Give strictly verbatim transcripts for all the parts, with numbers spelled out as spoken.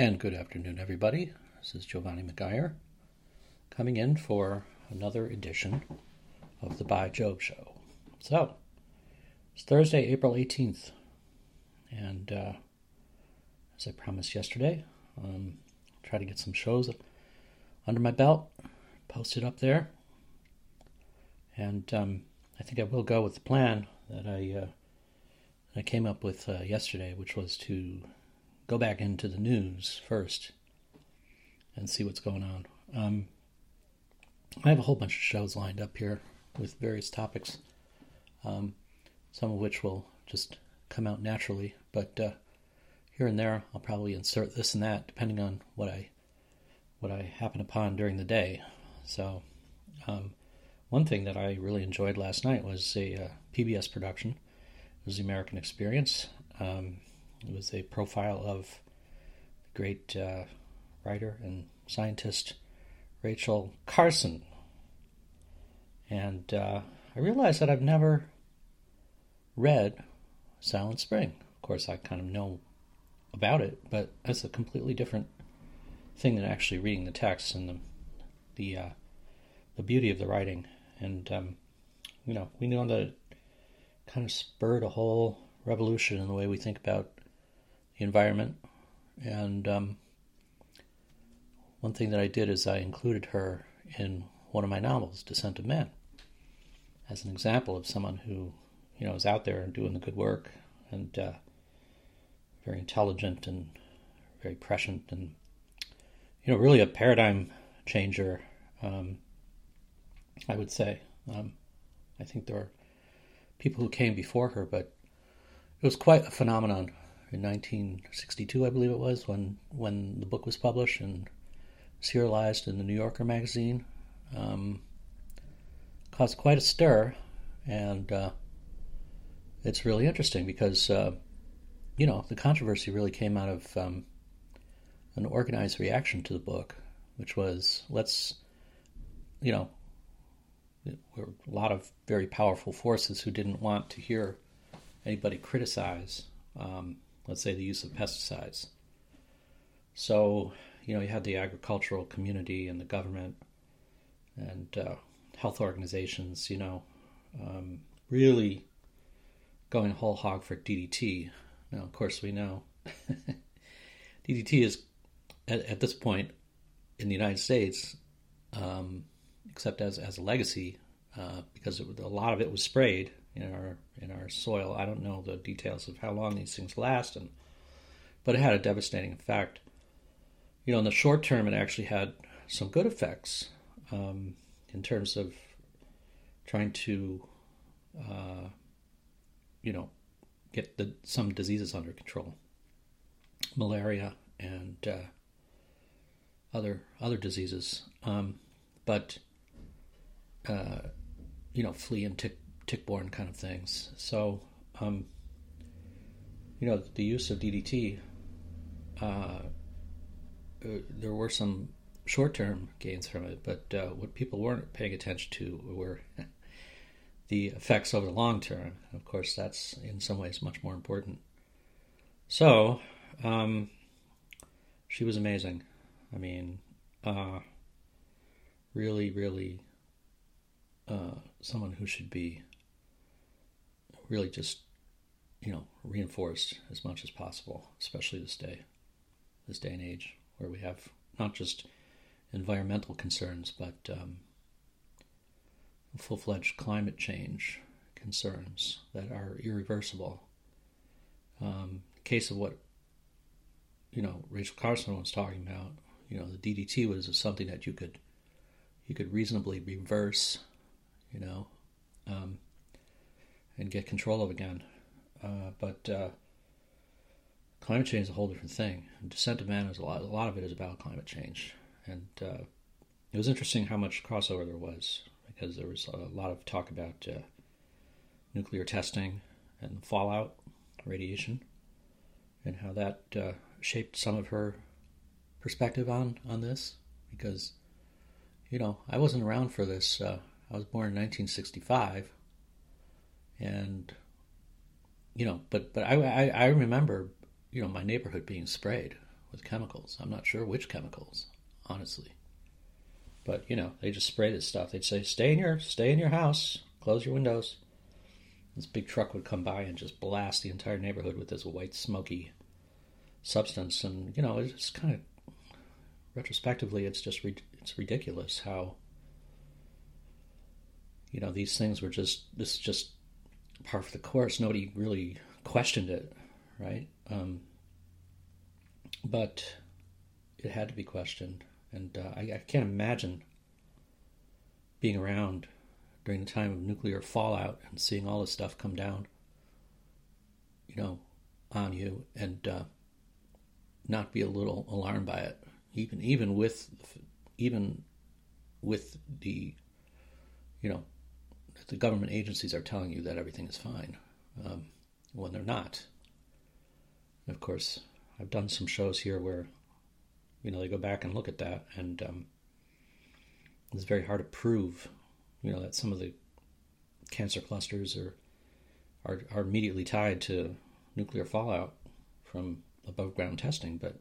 And good afternoon, everybody. This is Giovanni McGuire coming in for another edition of the By Job Show. So, it's Thursday, April eighteenth, and uh, as I promised yesterday, um, try to get some shows under my belt, posted up there, and um, I think I will go with the plan that I uh, I came up with uh, yesterday, which was to go back into the news first and see what's going on. Um, I have a whole bunch of shows lined up here with various topics, um, some of which will just come out naturally, but uh, here and there I'll probably insert this and that depending on what I what I happen upon during the day. So um, one thing that I really enjoyed last night was a uh, P B S production. It was The American Experience. Um, It was a profile of the great uh, writer and scientist Rachel Carson. And uh, I realized that I've never read Silent Spring. Of course, I kind of know about it, but that's a completely different thing than actually reading the text and the the, uh, the beauty of the writing. And, um, you know, we know that it kind of spurred a whole revolution in the way we think about the environment. And um, one thing that I did is I included her in one of my novels, Descent of Man, as an example of someone who, you know, is out there and doing the good work and uh, very intelligent and very prescient and, you know, really a paradigm changer, um, I would say. Um, I think there were people who came before her, but it was quite a phenomenon in nineteen sixty-two, I believe it was, when, when the book was published and serialized in the New Yorker magazine. Um, caused quite a stir, and uh, it's really interesting because, uh, you know, the controversy really came out of um, an organized reaction to the book, which was, let's, you know, there were a lot of very powerful forces who didn't want to hear anybody criticize um, let's say, the use of pesticides. So, you know, you had the agricultural community and the government and uh, health organizations, you know, um, really going whole hog for D D T. Now, of course, we know D D T is, at, at this point, in the United States, um, except as, as a legacy, uh, because it, a lot of it was sprayed in our in our soil. I don't know the details of how long these things last, and but it had a devastating effect. You know, in the short term, it actually had some good effects um, in terms of trying to, uh, you know, get the, some diseases under control, malaria and uh, other other diseases, um, but uh, you know, flea and tick. tick-borne kind of things. So, um, you know, the use of D D T, uh, uh, there were some short-term gains from it, but uh, what people weren't paying attention to were the effects over the long term. Of course, that's in some ways much more important. So, um, she was amazing. I mean, uh, really, really uh, someone who should be really just, you know, reinforced as much as possible, especially this day, this day and age, where we have not just environmental concerns, but um, full-fledged climate change concerns that are irreversible. Um, the case of what, you know, Rachel Carson was talking about, you know, the D D T was something that you could, you could reasonably reverse, you know, um, and get control of again. Uh, but uh, climate change is a whole different thing. And Descent of Man is a lot. A lot of it is about climate change, and uh, it was interesting how much crossover there was, because there was a lot of talk about uh, nuclear testing and fallout, radiation, and how that uh, shaped some of her perspective on on this. Because, you know, I wasn't around for this. Uh, I was born in nineteen sixty-five. And, you know, but but I, I, I remember, you know, my neighborhood being sprayed with chemicals. I'm not sure which chemicals, honestly. But, you know, they just spray this stuff. They'd say, stay in your, stay in your house, close your windows. This big truck would come by and just blast the entire neighborhood with this white, smoky substance. And, you know, it's kind of, retrospectively, it's just, it's ridiculous how, you know, these things were just, this is just par for the course. Nobody really questioned it, right? Um, but it had to be questioned. And uh, I, I can't imagine being around during the time of nuclear fallout and seeing all this stuff come down, you know, on you, and uh, not be a little alarmed by it, even even with even with the, you know, the government agencies are telling you that everything is fine, um, when they're not. And of course, I've done some shows here where, you know, they go back and look at that, and um, it's very hard to prove, you know, that some of the cancer clusters are, are are immediately tied to nuclear fallout from above ground testing. But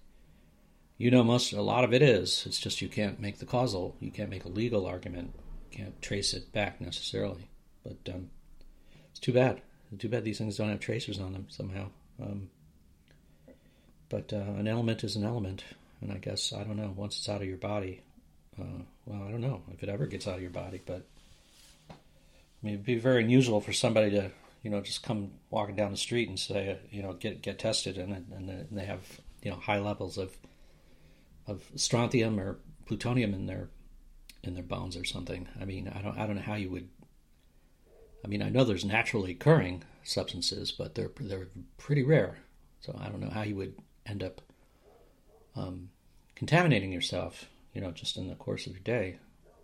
you know, most a lot of it is. It's just you can't make the causal, you can't make a legal argument, you can't trace it back necessarily. But um, it's too bad. It's too bad these things don't have tracers on them somehow. Um, but uh, an element is an element, and I guess, I don't know, once it's out of your body, uh, well, I don't know if it ever gets out of your body, but I mean, it'd be very unusual for somebody to, you know, just come walking down the street and say, you know, get get tested, and and they have, you know, high levels of of strontium or plutonium in their in their bones or something. I mean, I don't I don't know how you would. I mean, I know there's naturally occurring substances, but they're they're pretty rare. So I don't know how you would end up um, contaminating yourself, you know, just in the course of your day.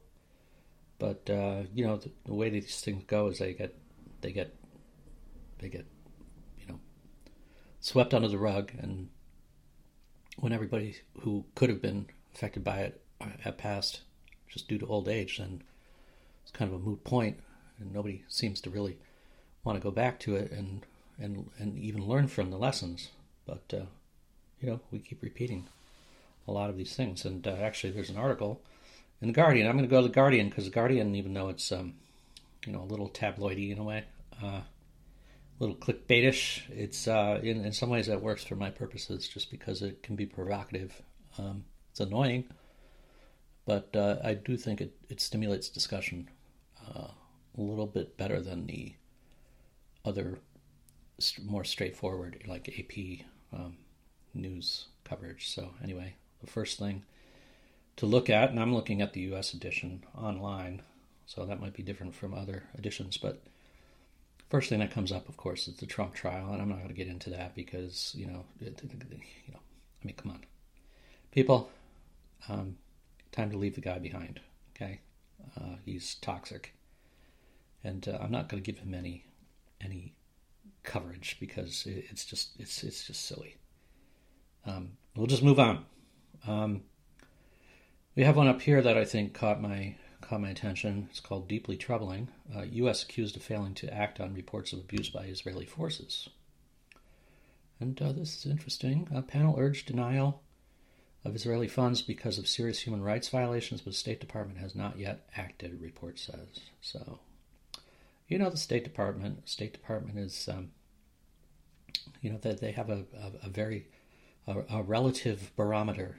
But uh, you know, the, the way these things go is they get they get they get you know swept under the rug, and when everybody who could have been affected by it have passed just due to old age, then it's kind of a moot point, and nobody seems to really want to go back to it and and and even learn from the lessons. But uh, you know, we keep repeating a lot of these things. And uh, actually, there's an article in the Guardian. I'm going to go to the Guardian because the Guardian, even though it's um, you know, a little tabloidy in a way, uh, a little clickbaitish, it's uh, in in some ways that works for my purposes, just because it can be provocative. Um, it's annoying, but uh, I do think it it stimulates discussion uh, a little bit better than the other more straightforward, like A P um, news coverage. So anyway, the first thing to look at, and I'm looking at the U S edition online, so that might be different from other editions, but first thing that comes up, of course, is the Trump trial, and I'm not going to get into that because, you know, it, you know, I mean, come on, people, um, time to leave the guy behind. Okay, uh, he's toxic, and uh, I'm not going to give him any any coverage because it's just it's it's just silly. Um, we'll just move on. Um, we have one up here that I think caught my caught my attention. It's called Deeply Troubling. Uh, U S accused of failing to act on reports of abuse by Israeli forces. And uh, this is interesting. A panel urged denial of Israeli funds because of serious human rights violations, but the State Department has not yet acted, report says. So, you know, the State Department, State Department is, um, you know, that they, they have a, a, a very, a, a relative barometer,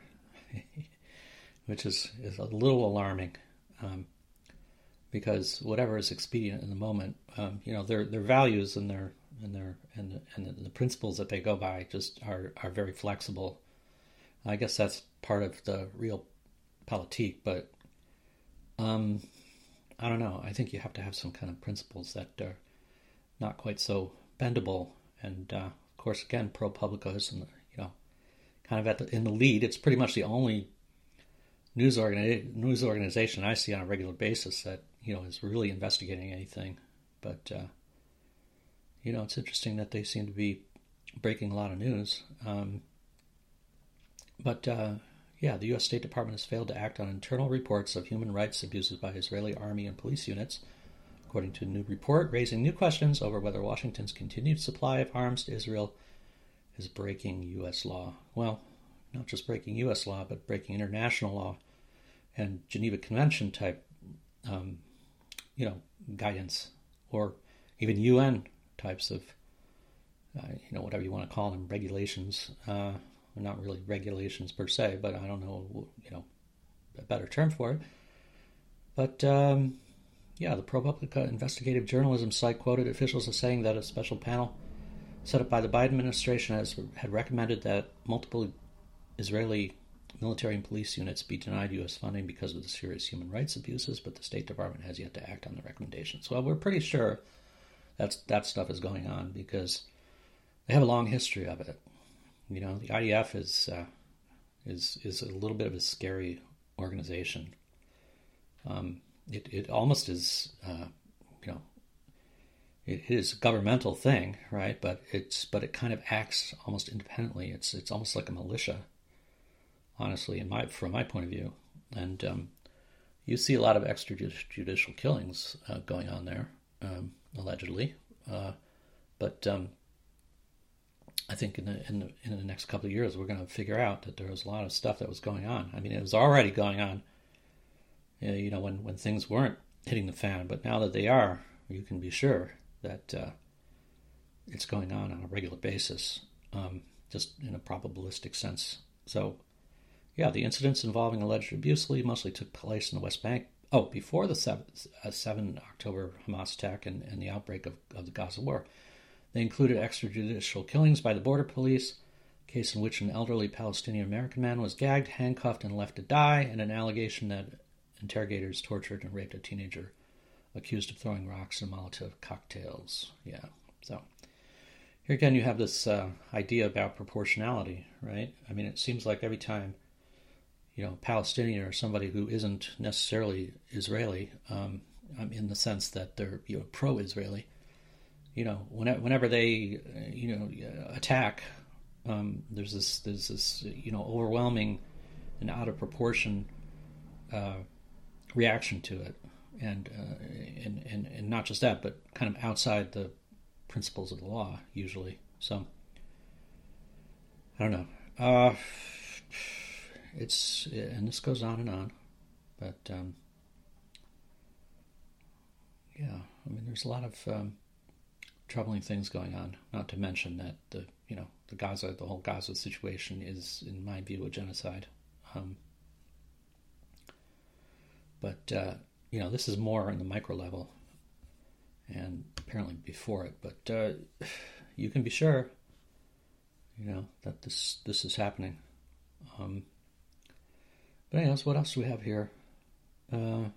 which is, is a little alarming, um, because whatever is expedient in the moment, um, you know, their their values and their and their and the, and the, the principles that they go by just are are very flexible. I guess that's part of the real politique, but um, I don't know. I think you have to have some kind of principles that are not quite so bendable. And uh, of course, again, ProPublica is, in the, you know, kind of at the, in the lead. It's pretty much the only news organi- news organization I see on a regular basis that, you know, is really investigating anything. But uh, you know, it's interesting that they seem to be breaking a lot of news. Um, But, uh, yeah, the U S State Department has failed to act on internal reports of human rights abuses by Israeli army and police units, according to a new report, raising new questions over whether Washington's continued supply of arms to Israel is breaking U S law. Well, not just breaking U S law, but breaking international law and Geneva Convention type, um, you know, guidance, or even U N types of, uh, you know, whatever you want to call them, regulations. Uh, not really regulations per se, but I don't know, you know, a better term for it. But um, yeah, the ProPublica investigative journalism site quoted officials as saying that a special panel set up by the Biden administration has had recommended that multiple Israeli military and police units be denied U S funding because of the serious human rights abuses, but the State Department has yet to act on the recommendations. Well, we're pretty sure that's that stuff is going on because they have a long history of it. You know, the I D F is uh, is is a little bit of a scary organization. Um, it it almost is, uh, you know, it is a governmental thing, right? But it's but it kind of acts almost independently. It's it's almost like a militia, honestly, in my from my point of view. And um, you see a lot of extrajudicial killings uh, going on there, um, allegedly. Uh, but um, I think in the, in the in the next couple of years, we're going to figure out that there was a lot of stuff that was going on. I mean, it was already going on, you know, when, when things weren't hitting the fan. But now that they are, you can be sure that uh, it's going on on a regular basis, um, just in a probabilistic sense. So, yeah, the incidents involving alleged abuse mostly took place in the West Bank. Oh, before the seventh, uh, seventh October Hamas attack and, and the outbreak of, of the Gaza war. They included extrajudicial killings by the border police, a case in which an elderly Palestinian-American man was gagged, handcuffed, and left to die, and an allegation that interrogators tortured and raped a teenager accused of throwing rocks and Molotov cocktails. Yeah, so here again you have this uh, idea about proportionality, right? I mean, it seems like every time, you know, Palestinian or somebody who isn't necessarily Israeli, um, in the sense that they're, you know, pro-Israeli, you know, whenever, whenever they, uh, you know, attack, um, there's this, there's this, you know, overwhelming and out of proportion uh, reaction to it, and, uh, and and and not just that, but kind of outside the principles of the law usually. So I don't know. Uh, it's and this goes on and on, but um, yeah, I mean, there's a lot of um, troubling things going on. Not to mention that the you know the Gaza, the whole Gaza situation is, in my view, a genocide. Um, but uh, you know, this is more on the micro level, and apparently before it. But uh, you can be sure, you know, that this this is happening. Um, but anyways, what else do we have here? Uh,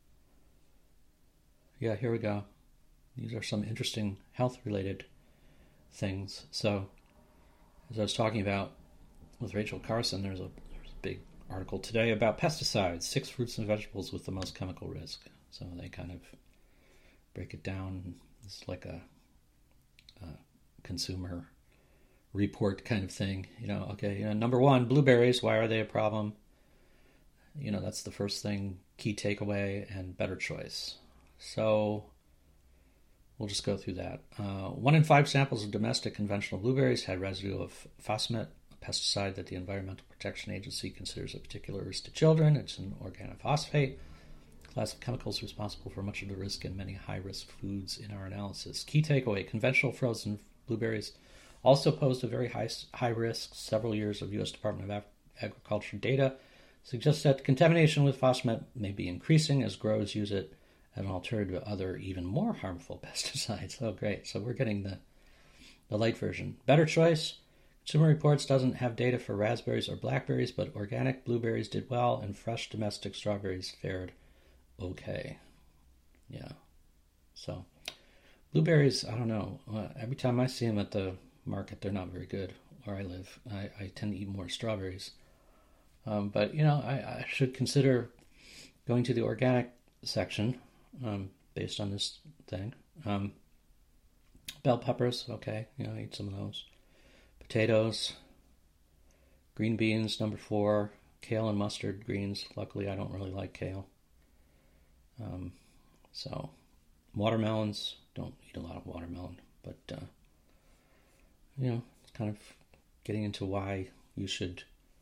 yeah, here we go. These are some interesting health-related things. So, as I was talking about with Rachel Carson, there's a, there's a big article today about pesticides, six fruits and vegetables with the most chemical risk. So they kind of break it down. It's like a, a consumer report kind of thing. You know, okay, you know, number one, blueberries, why are they a problem? You know, that's the first thing, key takeaway, and better choice. So we'll just go through that. Uh, one in five samples of domestic conventional blueberries had residue of phosmet, a pesticide that the Environmental Protection Agency considers a particular risk to children. It's an organophosphate, a class of chemicals responsible for much of the risk in many high-risk foods in our analysis. Key takeaway, conventional frozen blueberries also posed a very high, high risk. Several years of U S Department of Ag- Agriculture data suggests that contamination with phosmet may be increasing as growers use it as an alternative to other, even more harmful pesticides. Oh, great. So we're getting the, the light version. Better choice. Consumer Reports doesn't have data for raspberries or blackberries, but organic blueberries did well, and fresh domestic strawberries fared okay. Yeah. So blueberries, I don't know. Uh, every time I see them at the market, they're not very good where I live. I, I tend to eat more strawberries. Um, but, you know, I, I should consider going to the organic section um, based on this thing. Um, bell peppers, okay, you know, eat some of those. Potatoes, green beans, number four, kale and mustard greens. Luckily, I don't really like kale. Um, so, watermelons, don't eat a lot of watermelon, but, uh, you know, it's kind of getting into why you should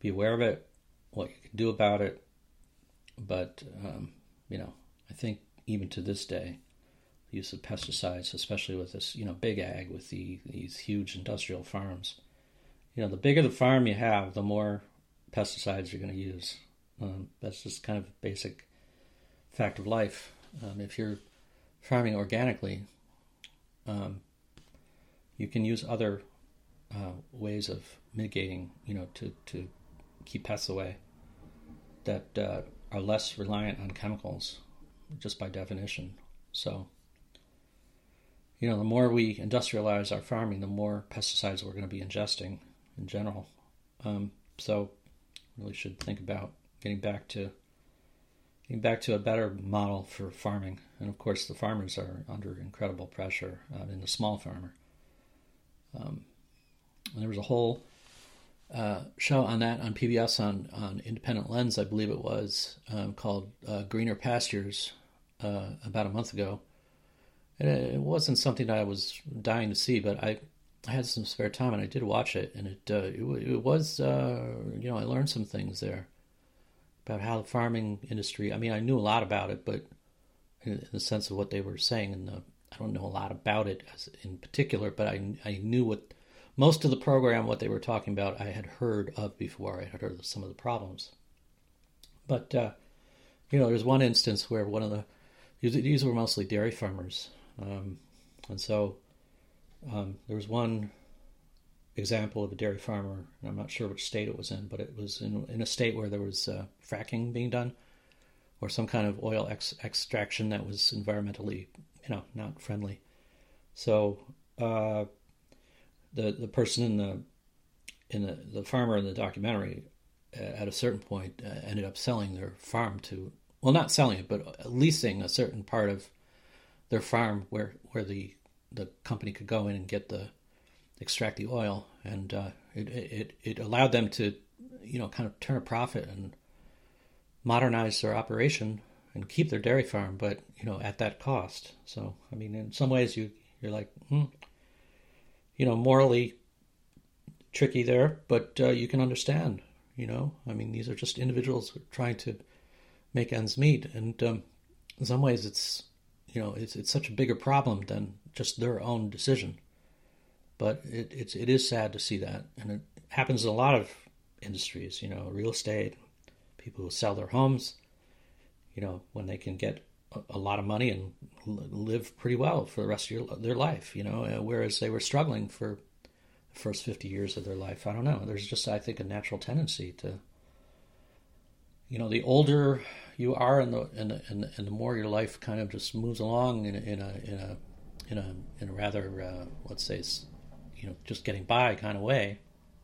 be aware of it, what you can do about it. But, um, you know, I think even to this day, the use of pesticides, especially with this, you know, big ag, with the these huge industrial farms, you know, the bigger the farm you have, the more pesticides you're going to use. Um, that's just kind of a basic fact of life. Um, if you're farming organically, um, you can use other uh, ways of mitigating, you know, to, to keep pests away that uh, are less reliant on chemicals, just by definition. So, you know, the more we industrialize our farming, the more pesticides we're going to be ingesting in general. Um, so, really should think about getting back to getting back to a better model for farming. And of course, the farmers are under incredible pressure. Uh, in the small farmer, um, and there was a whole uh, show on that on P B S on on Independent Lens, I believe it was, um, called uh, Greener Pastures, uh, about a month ago. And it wasn't something that I was dying to see, but I, I had some spare time and I did watch it, and it uh, it, it was uh, you know, I learned some things there about how the farming industry. I mean, I knew a lot about it, but in the sense of what they were saying, and the, I don't know a lot about it as in particular, but I I knew what most of the program, what they were talking about, I had heard of before. I had heard of some of the problems, but uh, you know, there's one instance where one of the these were mostly dairy farmers. Um, and so um, there was one example of a dairy farmer, and I'm not sure which state it was in, but it was in, in a state where there was uh, fracking being done, or some kind of oil ex- extraction that was environmentally, you know, not friendly. So uh, the the person in the in the, the farmer in the documentary, uh, at a certain point, uh, ended up selling their farm to, well, not selling it, but leasing a certain part of their farm where where the the company could go in and get the extract the oil, and uh, it it it allowed them to, you know, kind of turn a profit and modernize their operation and keep their dairy farm, but you know, at that cost. So I mean, in some ways, you you're like, hmm, you know, morally tricky there, but uh, you can understand. You know, I mean, these are just individuals trying to make ends meet, and um, in some ways, it's you know, it's it's such a bigger problem than just their own decision. But it it's it is sad to see that, and it happens in a lot of industries. You know, real estate, people who sell their homes. You know, when they can get a, a lot of money and live pretty well for the rest of your, their life. You know, whereas they were struggling for the first fifty years of their life. I don't know. There's just, I think, a natural tendency to. You know, the older you are, and the and the, and the, and the more your life kind of just moves along in a in a in a in a, in a rather uh, let's say, you know, just getting by kind of way.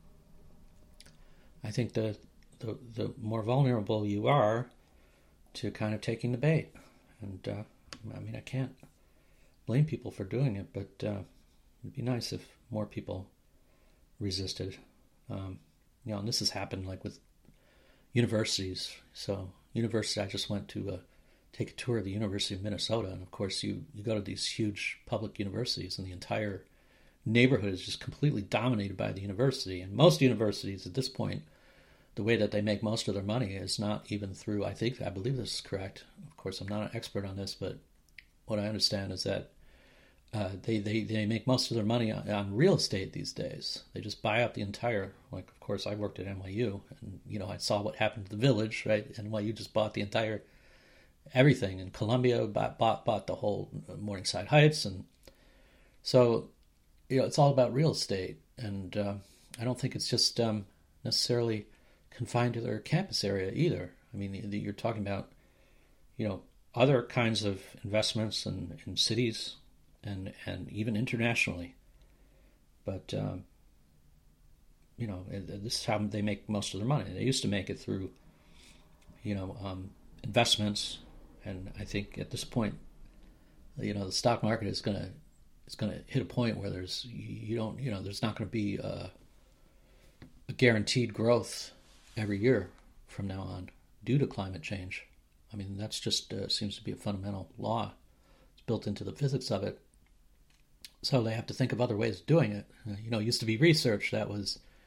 I think the the the more vulnerable you are to kind of taking the bait, and uh, I mean, I can't blame people for doing it, but uh, it'd be nice if more people resisted. Um, you know, and this has happened like with universities. So university, I just went to uh, take a tour of the University of Minnesota, and of course you, you go to these huge public universities, and the entire neighborhood is just completely dominated by the university. And most universities at this point, the way that they make most of their money is not even through, I think, I believe this is correct. Of course, I'm not an expert on this, but what I understand is that Uh, they, they, they make most of their money on, on real estate these days. They just buy up the entire, like, of course, I worked at N Y U, and, you know, I saw what happened to the Village, right? N Y U just bought the entire, everything, and Columbia bought, bought, bought the whole Morningside Heights, and so, you know, it's all about real estate, and uh, I don't think it's just um, necessarily confined to their campus area either. I mean, you're talking about, you know, other kinds of investments in, in cities, and and even internationally. But, um, you know, this is how they make most of their money. They used to make it through, you know, um, investments, and I think at this point, you know, the stock market is going to it's going to hit a point where there's, you don't, you know, there's not going to be a, a guaranteed growth every year from now on due to climate change. I mean, that's just uh, seems to be a fundamental law. It's built into the physics of it. So they have to think of other ways of doing it. Uh, you know, it used to be research that was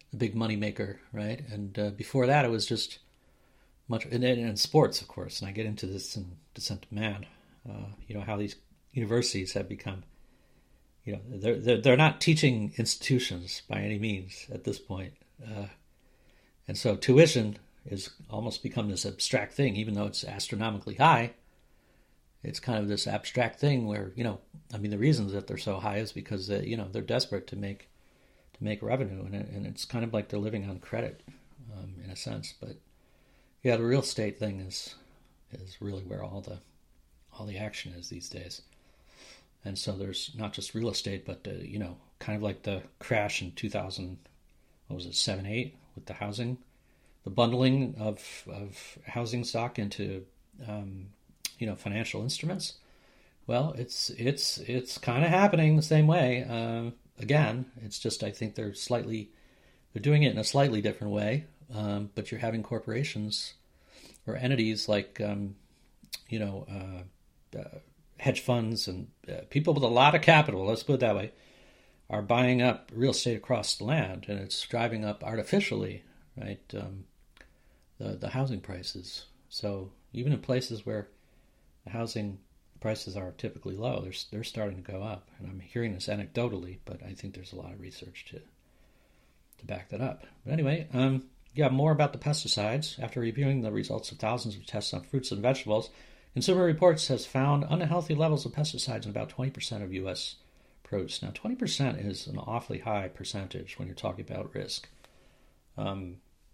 a big money maker, right? And uh, before that, it was just much, and, and sports, of course. And I get into this in Descent of Man. Uh, you know how these universities have become. You know, they're they're, they're not teaching institutions by any means at this point, uh, and so tuition is almost become this abstract thing, even though it's astronomically high. It's kind of this abstract thing where, you know, I mean, the reasons that they're so high is because they, you know, they're desperate to make to make revenue, and it, and it's kind of like they're living on credit, um, in a sense. But yeah, the real estate thing is is really where all the all the action is these days. And so there's not just real estate, but uh, you know, kind of like the crash in two thousand, what was it, seven, eight, with the housing, the bundling of of housing stock into um, you know, financial instruments. Well, it's it's it's kind of happening the same way. Uh, again, it's just I think they're slightly they're doing it in a slightly different way. Um, but you're having corporations or entities like um, you know. Uh, uh, hedge funds and uh, people with a lot of capital, let's put it that way, are buying up real estate across the land, and it's driving up artificially, right, um, the, the housing prices. So even in places where the housing prices are typically low, they're, they're starting to go up. And I'm hearing this anecdotally, but I think there's a lot of research to to back that up. But anyway, um, yeah, more about the pesticides. After reviewing the results of thousands of tests on fruits and vegetables, Consumer Reports has found unhealthy levels of pesticides in about twenty percent of U S produce. Now, twenty percent is an awfully high percentage when you're talking about risk. Um,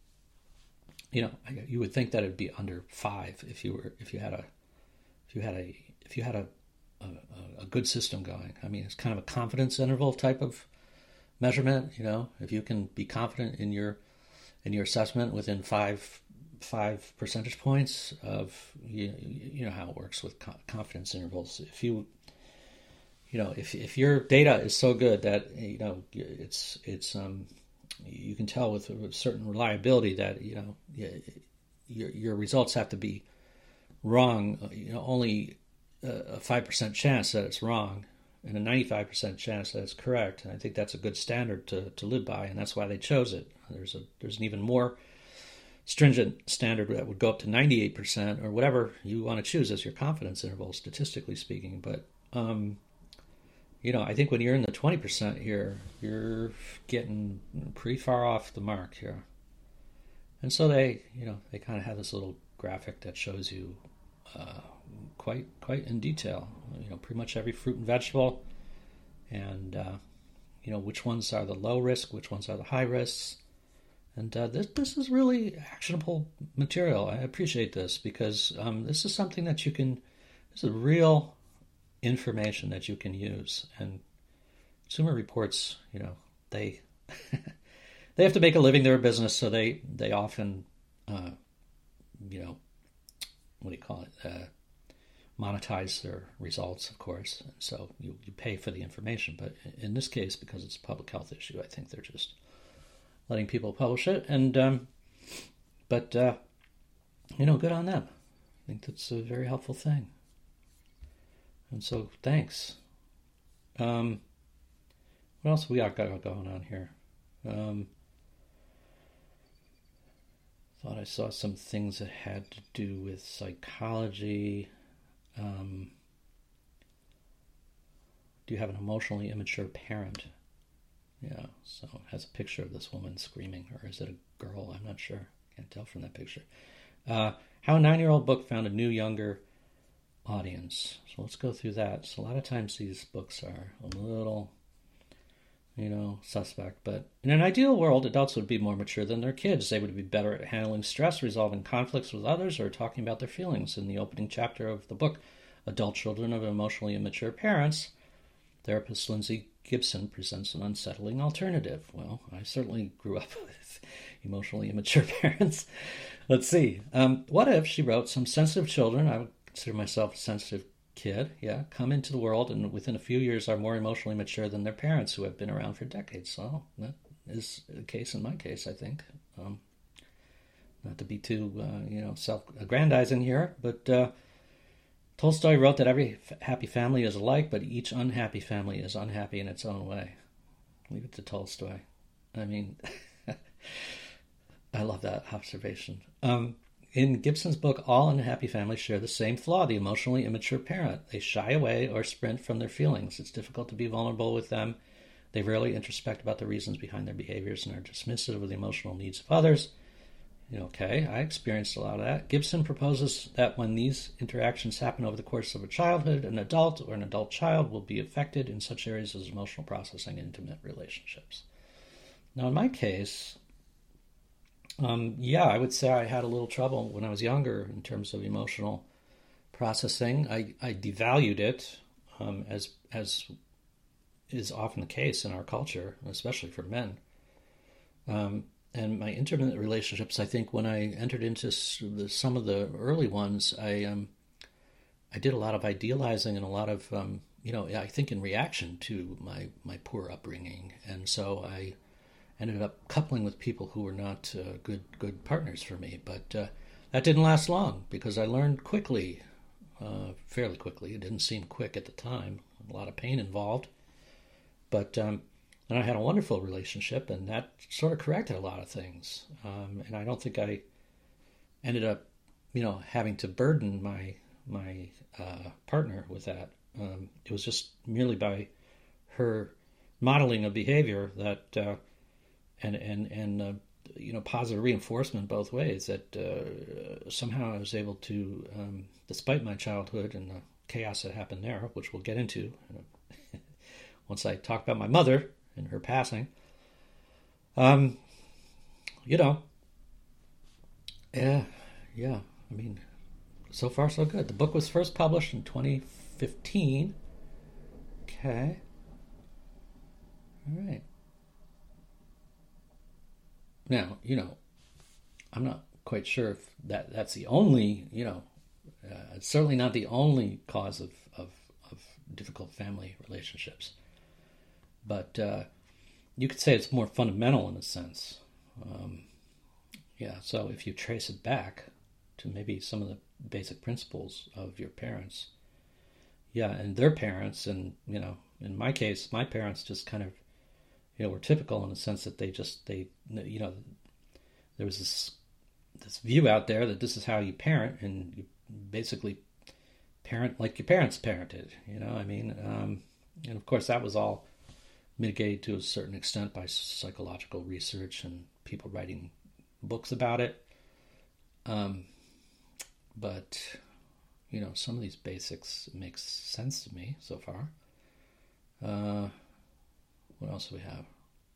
you know, you would think that it'd be under five if you were if you had a if you had a if you had a a, a good system going. I mean, it's kind of a confidence interval type of measurement. You know, if you can be confident in your in your assessment within five. five percentage points of, you, you know how it works with confidence intervals. If you, you know, if if your data is so good that, you know, it's, it's, um, you can tell with a certain reliability that, you know, your, your results have to be wrong, you know, only a five percent chance that it's wrong and a ninety-five percent chance that it's correct. And I think that's a good standard to, to live by. And that's why they chose it. There's a, there's an even more stringent standard that would go up to ninety-eight percent or whatever you want to choose as your confidence interval, statistically speaking. But, um, you know, I think when you're in the twenty percent here, you're getting pretty far off the mark here. And so they, you know, they kind of have this little graphic that shows you uh, quite, quite in detail, you know, pretty much every fruit and vegetable and, uh, you know, which ones are the low risk, which ones are the high risks. And uh, this this is really actionable material. I appreciate this because um, this is something that you can, this is real information that you can use. And Consumer Reports, you know, they they have to make a living. They're a business, so they they often, uh, you know, what do you call it? Uh, monetize their results, of course. And so you, you pay for the information. But in this case, because it's a public health issue, I think they're just letting people publish it, and um, but uh, you know, good on them. I think that's a very helpful thing, and so thanks. Um, what else we got going on here? Um, thought I saw some things that had to do with psychology. Um, do you have an emotionally immature parent? Yeah, so it has a picture of this woman screaming, or is it a girl? I'm not sure. Can't tell from that picture. Uh, how a nine-year-old book found a new, younger audience. So let's go through that. So a lot of times these books are a little, you know, suspect. But in an ideal world, adults would be more mature than their kids. They would be better at handling stress, resolving conflicts with others, or talking about their feelings. In the opening chapter of the book, Adult Children of Emotionally Immature Parents, therapist Lindsay Gibson presents an unsettling alternative. Well, I certainly grew up with emotionally immature parents. Let's see. Um, what if, she wrote, some sensitive children, I would consider myself a sensitive kid, yeah, come into the world and within a few years are more emotionally mature than their parents who have been around for decades. So that is the case in my case, I think. Um, not to be too, uh, you know, self-aggrandizing here, but uh, Tolstoy wrote that every happy family is alike, but each unhappy family is unhappy in its own way. Leave it to Tolstoy. I mean, I love that observation. Um, in Gibson's book, all unhappy families share the same flaw, the emotionally immature parent. They shy away or sprint from their feelings. It's difficult to be vulnerable with them. They rarely introspect about the reasons behind their behaviors and are dismissive of the emotional needs of others. Okay, I experienced a lot of that. Gibson proposes that when these interactions happen over the course of a childhood, an adult or an adult child will be affected in such areas as emotional processing and intimate relationships. Now, in my case, um, yeah, I would say I had a little trouble when I was younger in terms of emotional processing. I, I devalued it, um, as as is often the case in our culture, especially for men. Um, and my intimate relationships, I think, when I entered into some of the early ones, I um, I did a lot of idealizing and a lot of um, you know, I think in reaction to my my poor upbringing, and so I ended up coupling with people who were not uh, good good partners for me. But uh, that didn't last long because I learned quickly, uh, fairly quickly. It didn't seem quick at the time. A lot of pain involved, but um, and I had a wonderful relationship, and that sort of corrected a lot of things. Um, and I don't think I ended up, you know, having to burden my my uh, partner with that. Um, it was just merely by her modeling of behavior that. Uh, and and and uh, you know, positive reinforcement both ways, that uh, somehow I was able to, um, despite my childhood and the chaos that happened there, which we'll get into once I talk about my mother and her passing. Um, you know, yeah, yeah. I mean, so far so good. The book was first published in twenty fifteen. Okay. All right. Now, you know, I'm not quite sure if that, that's the only, you know, uh, it's certainly not the only cause of, of, of difficult family relationships. But uh, you could say it's more fundamental in a sense. Um, yeah, so if you trace it back to maybe some of the basic principles of your parents, yeah, and their parents, and, you know, in my case, my parents just kind of, you know, were typical in the sense that they just, they, you know, there was this this view out there that this is how you parent, and you basically parent like your parents parented, you know, I mean, um, and of course that was all mitigated to a certain extent by psychological research and people writing books about it. Um, but, you know, some of these basics makes sense to me so far. Uh, What else do we have?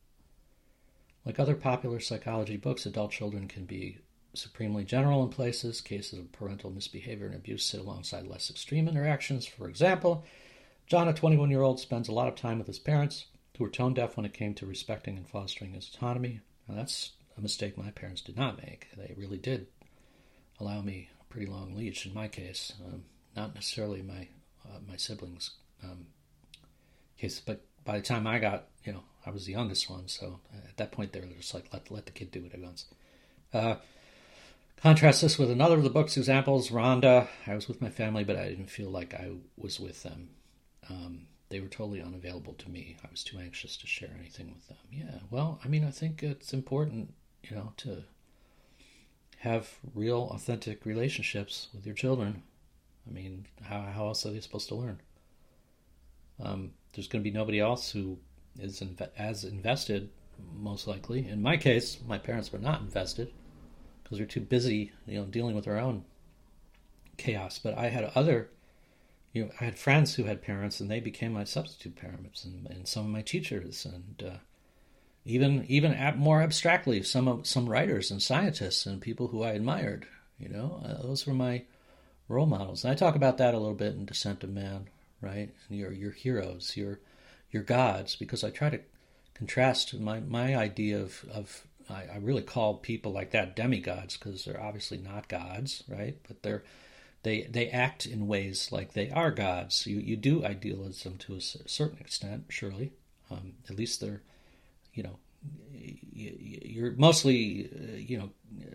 Like other popular psychology books, adult children can be supremely general in places. Cases of parental misbehavior and abuse sit alongside less extreme interactions. For example, John, a twenty-one-year-old, spends a lot of time with his parents, who were tone deaf when it came to respecting and fostering his autonomy. Now, that's a mistake my parents did not make. They really did allow me a pretty long leash in my case. Um, not necessarily my uh, my siblings' um, case, but by the time I got, you know, I was the youngest one, so at that point they were just like, let let the kid do what he wants. Uh, contrast this with another of the book's examples, Rhonda. I was with my family, but I didn't feel like I was with them. Um, they were totally unavailable to me. I was too anxious to share anything with them. Yeah, well, I mean, I think it's important, you know, to have real, authentic relationships with your children. I mean, how how else are they supposed to learn? Um, there's going to be nobody else who is inv- as invested, most likely. In my case, my parents were not invested because they're too busy, you know, dealing with their own chaos. But I had other, you know, I had friends who had parents, and they became my substitute parents, and, and some of my teachers, and uh, even even ab- more abstractly, some of, some writers and scientists and people who I admired. You know, uh, those were my role models. And I talk about that a little bit in Descent of Man. Right, and your your heroes, your your gods, because I try to contrast my my idea of of I, I really call people like that demigods because they're obviously not gods, right? But they're they they act in ways like they are gods. You you do idealism to a certain extent, surely. Um, at least they're, you know, you're mostly you know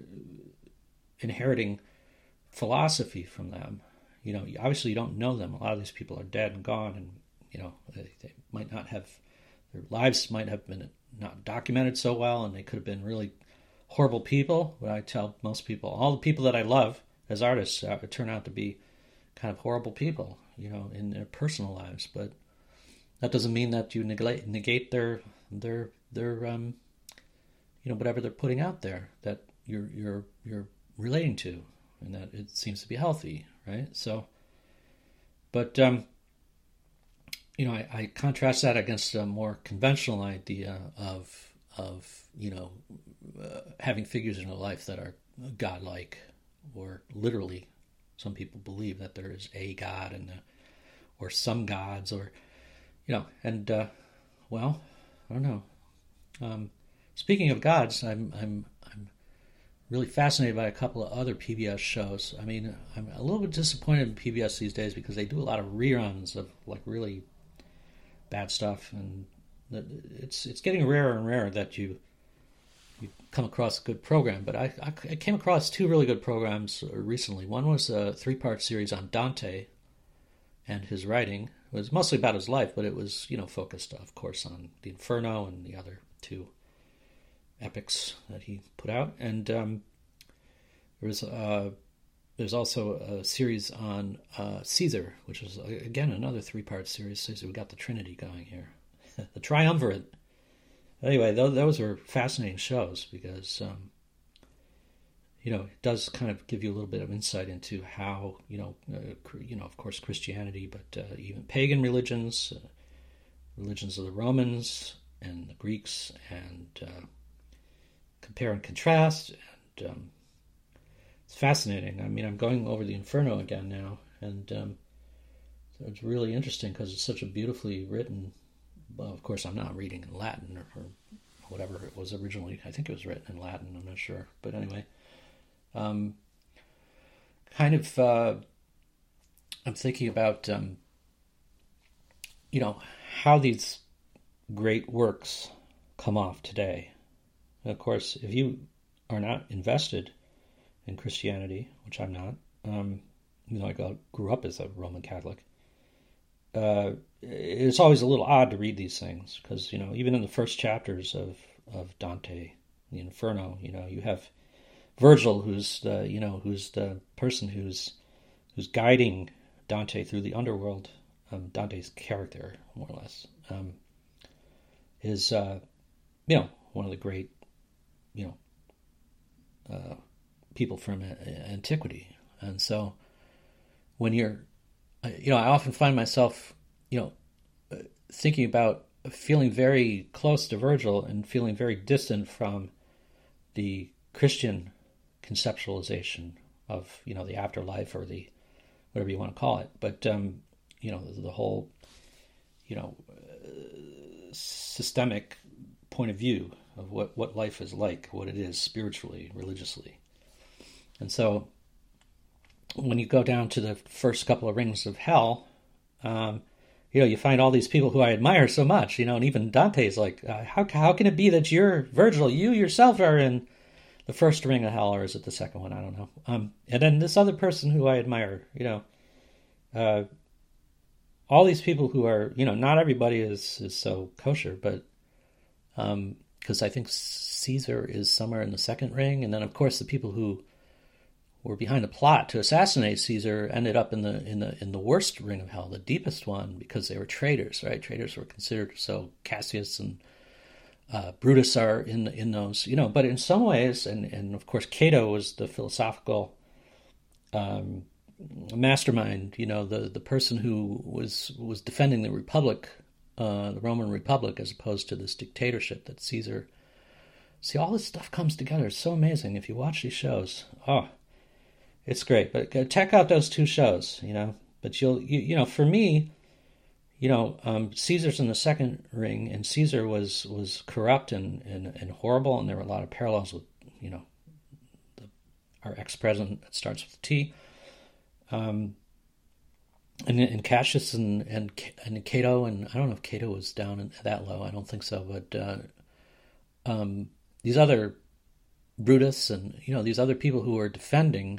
inheriting philosophy from them. You know, obviously you don't know them. A lot of these people are dead and gone, and, you know, they, they might not have, their lives might have been not documented so well, and they could have been really horrible people. But I tell most people, all the people that I love as artists uh, turn out to be kind of horrible people, you know, in their personal lives. But that doesn't mean that you negate negate their their their um, you know, whatever they're putting out there that you're you're you're relating to, and that it seems to be healthy, right? So, but um, you know, I, I contrast that against a more conventional idea of of you know uh, having figures in your life that are godlike, or literally, some people believe that there is a God and a, or some gods, or you know, and uh, well, I don't know. Um, speaking of gods, I'm I'm I'm really fascinated by a couple of other P B S shows. I mean, I'm a little bit disappointed in P B S these days because they do a lot of reruns of like really bad stuff, and it's it's getting rarer and rarer that you you come across a good program. But I, I, I came across two really good programs recently. One was a three-part series on Dante and his writing. It was mostly about his life, but it was, you know, focused, of course, on the Inferno and the other two epics that he put out. And um, there was uh, there's also a series on uh, Caesar, which is, again, another three-part series. So we got the Trinity going here. The Triumvirate. Anyway, those, those are fascinating shows because, um, you know, it does kind of give you a little bit of insight into how, you know, uh, you know, of course, Christianity, but uh, even pagan religions, uh, religions of the Romans and the Greeks, and uh, compare and contrast. And um, it's fascinating. I mean, I'm going over the Inferno again now, and um, so it's really interesting because it's such a beautifully written. Well, of course, I'm not reading in Latin or, or whatever it was originally. I think it was written in Latin. I'm not sure, but anyway, um, kind of. Uh, I'm thinking about um, you know how these great works come off today. And of course, if you are not invested in Christianity, which I'm not, um, you know, I grew up as a Roman Catholic. Uh, it's always a little odd to read these things because, you know, even in the first chapters of, of Dante, the Inferno, you know, you have Virgil, who's the, you know, who's the person who's who's guiding Dante through the underworld. Um, Dante's character, more or less, um, is, uh, you know, one of the great, you know, uh, people from antiquity. And so when you're, you know, I often find myself, you know, thinking about feeling very close to Virgil and feeling very distant from the Christian conceptualization of, you know, the afterlife or the, whatever you want to call it. But, um, you know, the, the whole, you know, uh, systemic point of view of what, what life is like, what it is spiritually, religiously. And so when you go down to the first couple of rings of hell, um, you know, you find all these people who I admire so much, you know, and even Dante's like, uh, how how can it be that you're, Virgil, you yourself are in the first ring of hell, or is it the second one? I don't know. Um, and then this other person who I admire, you know, uh, all these people who are, you know, not everybody is, is so kosher, but um, because I think Caesar is somewhere in the second ring, and then of course the people who were behind the plot to assassinate Caesar ended up in the in the in the worst ring of hell, the deepest one, because they were traitors, right? Traitors were considered, so Cassius and uh, Brutus are in in those, you know. But in some ways, and and of course Cato was the philosophical um, mastermind, you know, the the person who was was defending the Republic, uh, the Roman Republic, as opposed to this dictatorship that Caesar. See, all this stuff comes together. It's so amazing if you watch these shows. Oh. It's great, but check out those two shows, you know. But you'll, you, you know, for me, you know, um, Caesar's in the second ring, and Caesar was was corrupt and, and, and horrible, and there were a lot of parallels with, you know, the, our ex-president that starts with T. Um, and and Cassius and and and Cato, and I don't know if Cato was down in, that low. I don't think so, but uh, um, these other Brutus and, you know, these other people who were defending.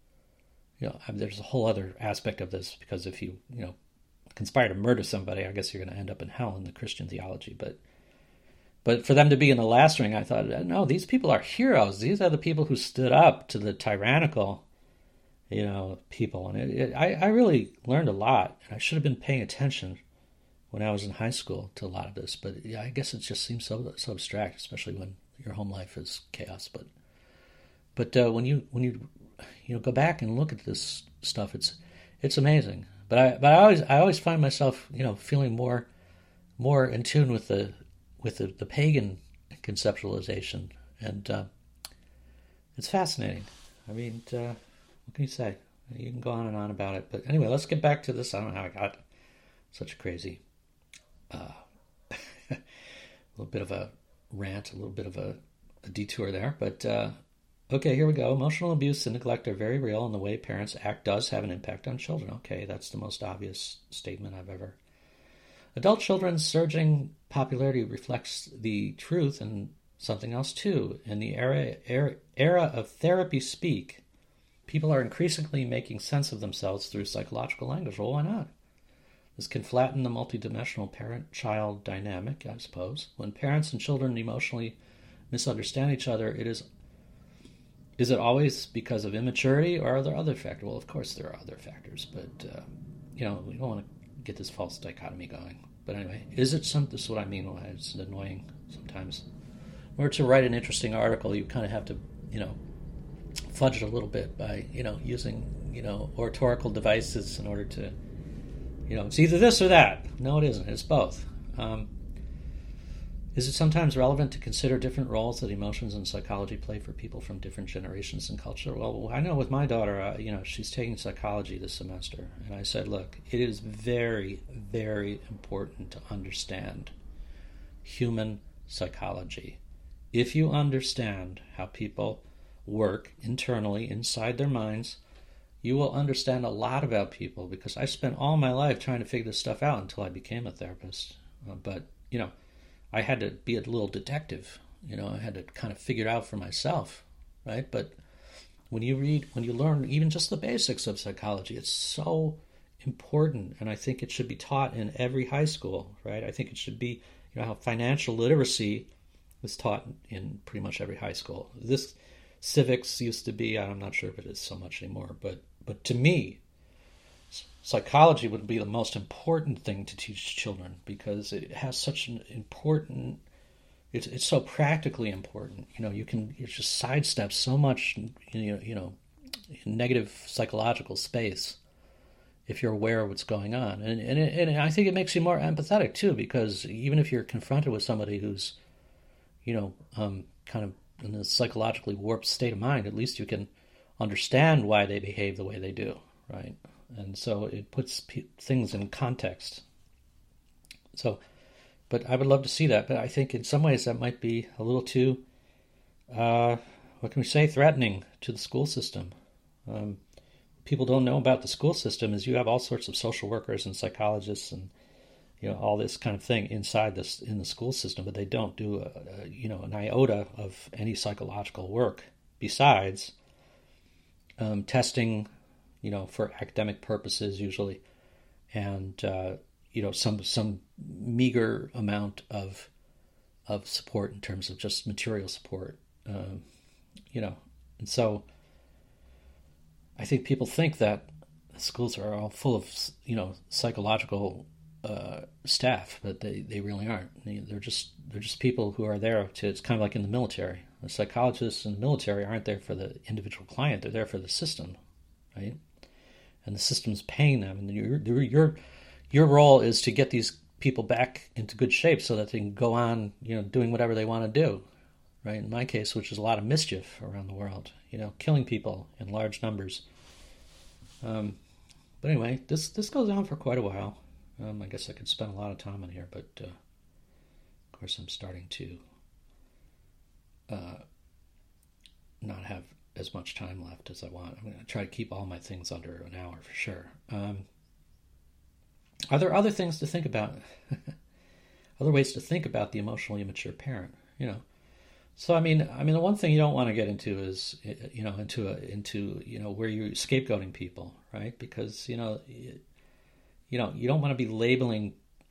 You know, there's a whole other aspect of this, because if you, you know, conspire to murder somebody, I guess you're going to end up in hell in the Christian theology. But, But for them to be in the last ring, I thought, no, these people are heroes. These are the people who stood up to the tyrannical, you know, people. And it, it, I, I really learned a lot. And I should have been paying attention when I was in high school to a lot of this. But yeah, I guess it just seems so so abstract, especially when your home life is chaos. But but uh, when you when you you know go back and look at this stuff, it's it's amazing. But I but I always I always find myself, you know, feeling more more in tune with the with the, the pagan conceptualization, and uh, it's fascinating. I mean, uh, what can you say? You can go on and on about it, but anyway, let's get back to this. I don't know how I got such a crazy, uh, a little bit of a rant, a little bit of a, a detour there, but uh, okay, here we go. Emotional abuse and neglect are very real, and the way parents act does have an impact on children. Okay, that's the most obvious statement I've ever. Adult children's surging popularity reflects the truth and something else too. In the era, era, era of therapy speak, people are increasingly making sense of themselves through psychological language. Well, why not? This can flatten the multidimensional parent-child dynamic, I suppose. When parents and children emotionally misunderstand each other, it is is it always because of immaturity, or are there other factors? Well, of course there are other factors, but uh, you know, we don't want to get this false dichotomy going. But anyway, is it some? This is what I mean. Why it's annoying sometimes. In order to write an interesting article, you kind of have to, you know, fudge it a little bit by, you know, using, you know, oratorical devices in order to, you know, it's either this or that. No, it isn't. It's both. Um, is it sometimes relevant to consider different roles that emotions and psychology play for people from different generations and culture? Well, I know with my daughter, uh, you know, she's taking psychology this semester, and I said, look, it is very, very important to understand human psychology. If you understand how people work internally inside their minds, you will understand a lot about people, because I spent all my life trying to figure this stuff out until I became a therapist. Uh, but, you know, I had to be a little detective, you know, I had to kind of figure it out for myself, right? But when you read, when you learn even just the basics of psychology, it's so important, and I think it should be taught in every high school, right? I think it should be, you know, how financial literacy is taught in pretty much every high school. This civics used to be, I'm not sure if it is so much anymore, but but to me, psychology would be the most important thing to teach children, because it has such an important, it's it's so practically important. You know, you can it just sidestep so much, you know, you know, negative psychological space if you're aware of what's going on. And and, it, and I think it makes you more empathetic too, because even if you're confronted with somebody who's, you know, um, kind of in a psychologically warped state of mind, at least you can understand why they behave the way they do, right? And so it puts p- things in context. So, but I would love to see that. But I think in some ways that might be a little too, uh, what can we say, threatening to the school system. Um, people don't know about the school system is you have all sorts of social workers and psychologists and, you know, all this kind of thing inside this in the school system, but they don't do a, a, you know, an iota of any psychological work besides um, testing, you know, for academic purposes usually, and uh, you know, some some meager amount of of support in terms of just material support, um, you know, and so I think people think that schools are all full of, you know, psychological uh, staff, but they, they really aren't. They're just they're just people who are there to. It's kind of like in the military. The psychologists in the military aren't there for the individual client; they're there for the system, right? And the system's paying them, and your your your role is to get these people back into good shape so that they can go on, you know, doing whatever they want to do, right? In my case, which is a lot of mischief around the world, you know, killing people in large numbers. Um, but anyway, this this goes on for quite a while. Um, I guess I could spend a lot of time on here, but uh, of course I'm starting to uh, not have as much time left as I want. I'm going to try to keep all my things under an hour for sure. Um, are there other things to think about? Other ways to think about the emotionally immature parent? You know, so I mean, I mean, the one thing you don't want to get into is, you know, into a, into you know where you're scapegoating people, right? Because you know, you, you know, you don't want to be labeling,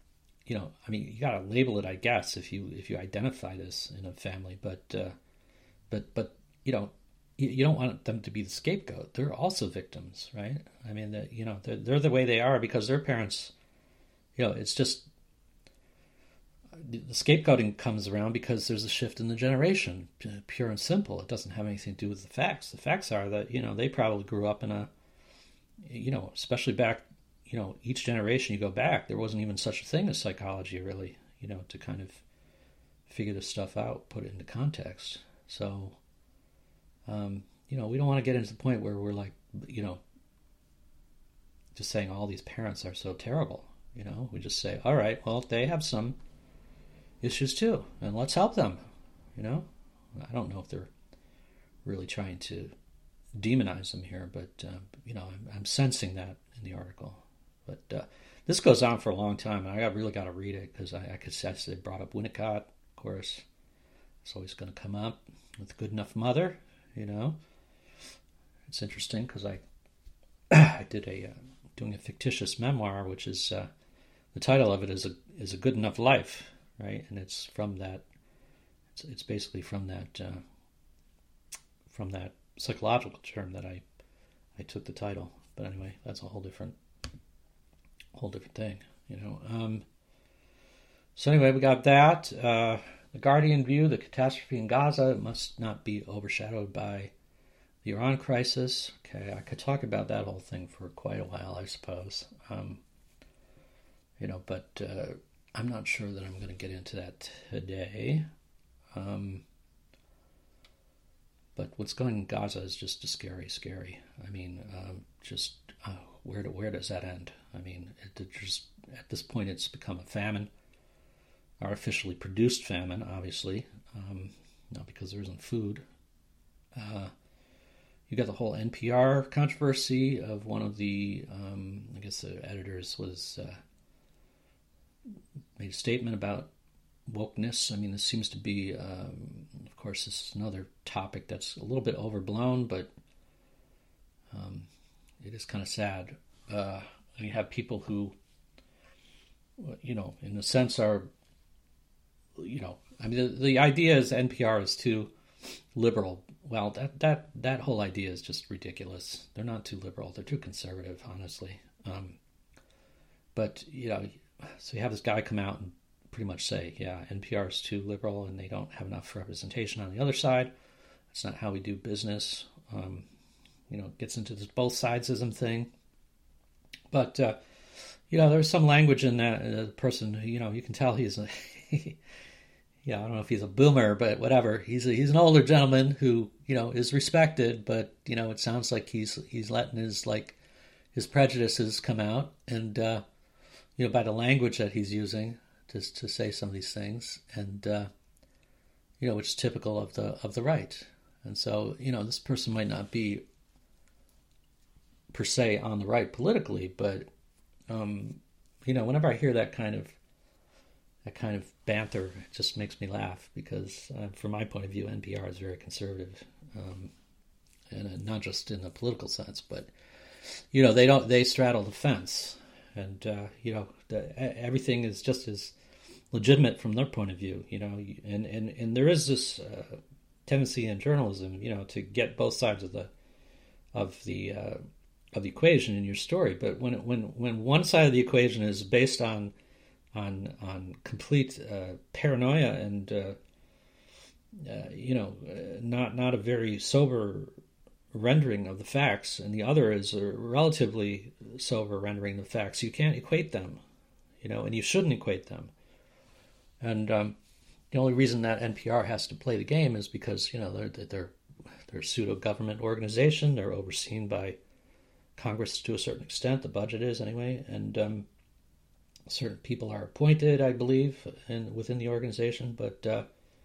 you know, I mean, you got to label it, I guess, if you if you identify this in a family, but uh, but but you know, you, you don't want them to be the scapegoat. They're also victims, right? I mean, that you know, they're, they're the way they are because their parents, you know, it's just the scapegoating comes around because there's a shift in the generation, pure and simple. It doesn't have anything to do with the facts. The facts are that, you know, they probably grew up in a, you know, especially back, you know, each generation you go back, there wasn't even such a thing as psychology, really, you know, to kind of figure this stuff out, put it into context. So, um, you know, we don't want to get into the point where we're like, you know, just saying all these parents are so terrible. You know, we just say, all right, well, they have some issues too, and let's help them. You know, I don't know if they're really trying to demonize them here, but uh, you know, I'm, I'm sensing that in the article. But uh, this goes on for a long time, and I got, really got to read it because I, I could sense they brought up Winnicott, of course. It's always going to come up with Good Enough Mother. You know, it's interesting because I I did a uh, doing a fictitious memoir, which is uh, the title of it is a is a Good Enough Life. Right, and it's from that. It's, it's basically from that uh, from that psychological term that I I took the title. But anyway, that's a whole different whole different thing, you know. Um, so anyway, we got that. Uh, the Guardian view: the catastrophe in Gaza must not be overshadowed by the Iran crisis. Okay, I could talk about that whole thing for quite a while, I suppose. Um, you know, but. Uh, I'm not sure that I'm going to get into that today. Um, but what's going on in Gaza is just scary, scary. I mean, uh, just uh, where do, where does that end? I mean, it, it just at this point it's become a famine, artificially produced famine, obviously, um, not because there isn't food. Uh, you got the whole N P R controversy of one of the, um, I guess the editors was... Uh, made a statement about wokeness. I mean, this seems to be, um, of course, this is another topic that's a little bit overblown, but um, it is kind of sad. Uh, you have people who, you know, in a sense are, you know, I mean, the, the idea is N P R is too liberal. Well, that, that, that whole idea is just ridiculous. They're not too liberal. They're too conservative, honestly. Um, but, you know, so you have this guy come out and pretty much say, yeah, N P R is too liberal and they don't have enough representation on the other side. That's not how we do business. Um, you know, it gets into this both sidesism thing. But, uh, you know, there's some language in that uh, person, you know, you can tell he's a, yeah, I don't know if he's a boomer, but whatever. He's a, he's an older gentleman who, you know, is respected, but, you know, it sounds like he's he's letting his, like, his prejudices come out. And, uh, you know, by the language that he's using to to say some of these things, and uh, you know, which is typical of the of the right. And so, you know, this person might not be per se on the right politically, but um, you know, whenever I hear that kind of that kind of banter, it just makes me laugh because, uh, from my point of view, N P R is very conservative, um, and not just in the political sense, but you know, they don't they straddle the fence. And, uh, you know, the, everything is just as legitimate from their point of view, you know, and, and, and there is this uh, tendency in journalism, you know, to get both sides of the of the uh, of the equation in your story. But when it, when when one side of the equation is based on on on complete uh, paranoia and uh, uh, you know, uh, not not a very sober rendering of the facts, and the other is a relatively sober rendering of the facts, you can't equate them, you know, and you shouldn't equate them. And um, the only reason that N P R has to play the game is because, you know, they're they're they're a pseudo-government organization. They're overseen by Congress to a certain extent. The budget is anyway, and um, certain people are appointed, I believe, in within the organization, but. Uh,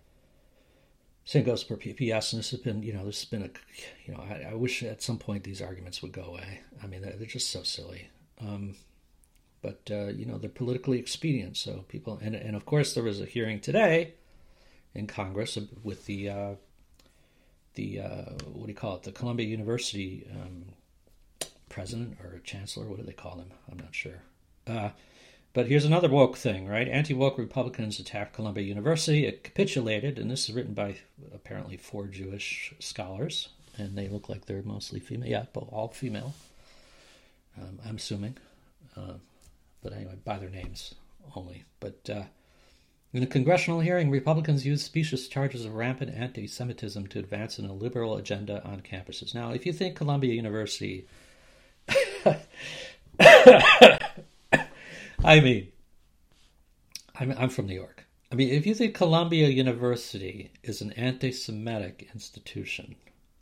Same goes for P P S, and this has been, you know, this has been a, you know, I, I wish at some point these arguments would go away. I mean, they're, they're just so silly. Um, but, uh, you know, they're politically expedient, so people, and, and of course there was a hearing today in Congress with the, uh, the uh, what do you call it, the Columbia University um, president or chancellor, what do they call him? I'm not sure. Uh, But here's another woke thing, right? Anti-woke Republicans attacked Columbia University. It capitulated, and this is written by apparently four Jewish scholars, and they look like they're mostly female. Yeah, but all female, um, I'm assuming. Uh, but anyway, by their names only. But uh, in a congressional hearing, Republicans used specious charges of rampant anti-Semitism to advance a liberal agenda on campuses. Now, if you think Columbia University... I mean, I'm, I'm from New York. I mean, if you think Columbia University is an anti-Semitic institution,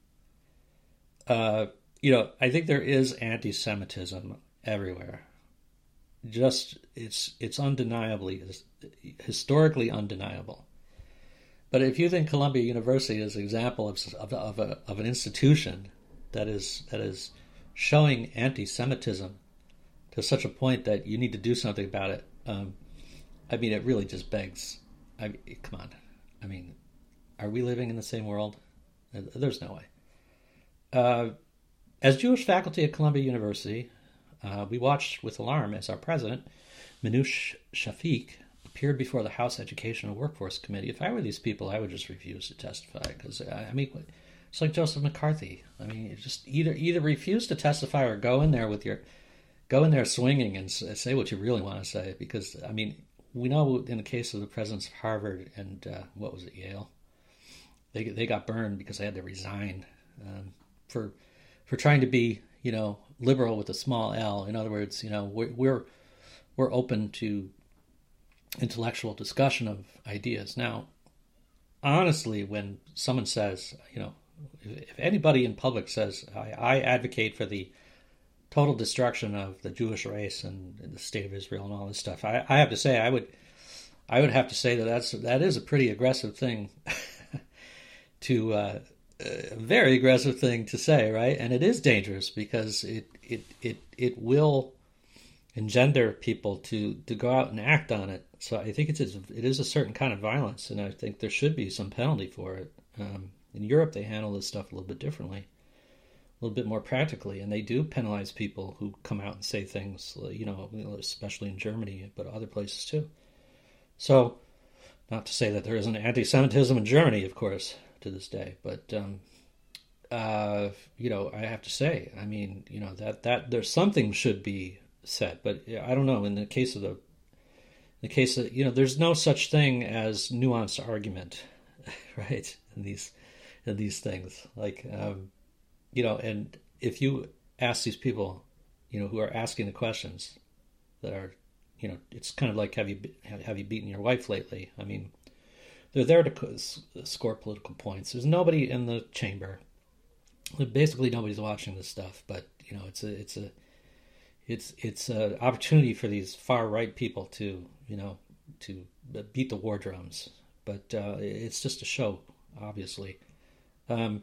uh, you know, I think there is anti-Semitism everywhere. Just, it's it's undeniably, historically undeniable. But if you think Columbia University is an example of of, of, a, of an institution that is that is showing anti-Semitism to such a point that you need to do something about it, um, I mean, it really just begs. I mean, come on. I mean, are we living in the same world? There's no way. Uh, as Jewish faculty at Columbia University, uh, we watched with alarm as our president, Minouche Shafik, appeared before the House Education and Workforce Committee. If I were these people, I would just refuse to testify because, I mean, it's like Joseph McCarthy. I mean, just either either refuse to testify or go in there with your, go in there swinging and say what you really want to say. Because, I mean, we know in the case of the presidents of Harvard and, uh, what was it, Yale, they they got burned because they had to resign um, for for trying to be, you know, liberal with a small L. In other words, you know, we're we're, we're open to intellectual discussion of ideas. Now, honestly, when someone says, you know, if anybody in public says, I, I advocate for the total destruction of the Jewish race and the state of Israel and all this stuff, I, I have to say, I would, I would have to say that that's that is a pretty aggressive thing to, uh, a very aggressive thing to say, right? And it is dangerous because it it it it will engender people to to go out and act on it. So I think it's it is a certain kind of violence, and I think there should be some penalty for it. Um, in Europe, they handle this stuff a little bit differently, a little bit more practically, and they do penalize people who come out and say things, you know, especially in Germany, but other places too. So, not to say that there isn't anti-Semitism in Germany, of course, to this day, but um, uh, you know, I have to say, I mean, you know, that that there's something should be said, but I don't know. In the case of the, in the case of, you know, there's no such thing as nuanced argument, right? In these, in these things, like, um, you know, and if you ask these people, you know, who are asking the questions, that are, you know, it's kind of like, have you have you beaten your wife lately? I mean, they're there to score political points. There's nobody in the chamber. Basically, nobody's watching this stuff. But you know, it's a it's a it's it's an opportunity for these far right people to, you know, to beat the war drums. But uh, it's just a show, obviously. Um,